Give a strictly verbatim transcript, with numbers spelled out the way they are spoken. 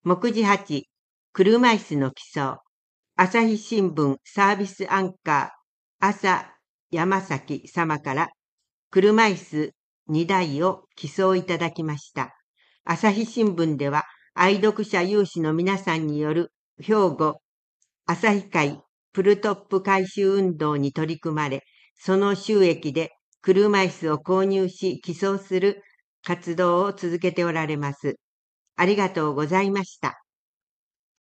目次はち、車椅子の基礎。朝日新聞サービスアンカー、朝山崎様から、車椅子にだいを寄贈いただきました。朝日新聞では、愛読者有志の皆さんによる兵庫朝日会プルトップ改修運動に取り組まれ、その収益で車椅子を購入し寄贈する活動を続けておられます。ありがとうございました。